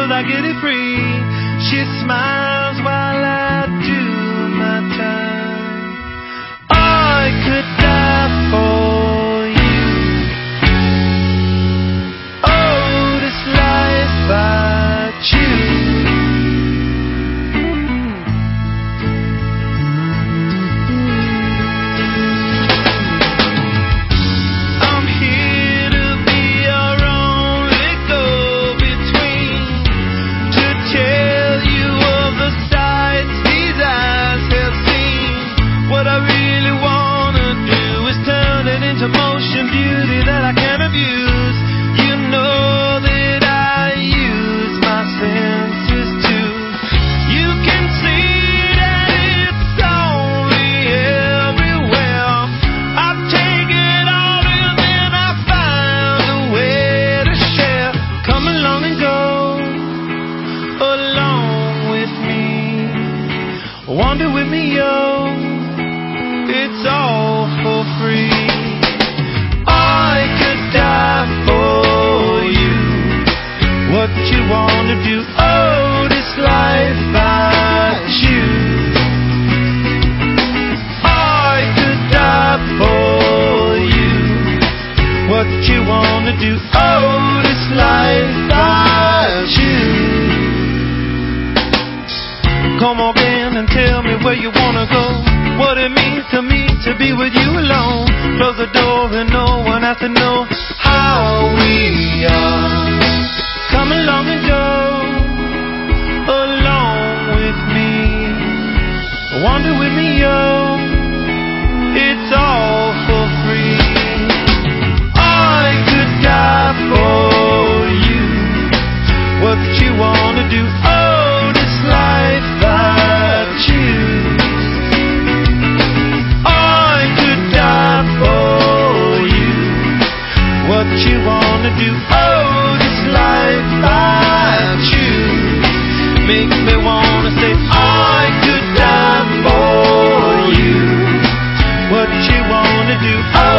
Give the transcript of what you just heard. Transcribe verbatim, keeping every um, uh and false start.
'cause I get it free. She smiles while I do my time. I could die for you. Oh, this life I choose. I'm here to be your only go-between, to tell you of the sights these eyes have seen. What I really wanna do is turn it into motion, beauty that I can abuse. You know that I use my senses too. You can see that it's only everywhere. I take it all and then I find a way to share. Come along and go along with me. Wander with me, yo. It's all for free. I could die for you. What you wanna do? Oh, this life I choose. I could die for you. What you wanna do? Oh, this life I choose. Come on in and tell me where you wanna go. What it means to me to be with you alone. Close the door and no one has to know how we are. Come along and go along with me. Wander with me, yo. It's all for free. I could die for you. What you wanna do? Oh, this life I choose. I could die for you. What you wanna do? Oh, this life I choose. Makes me wanna say I could die for you. What you wanna do? Oh,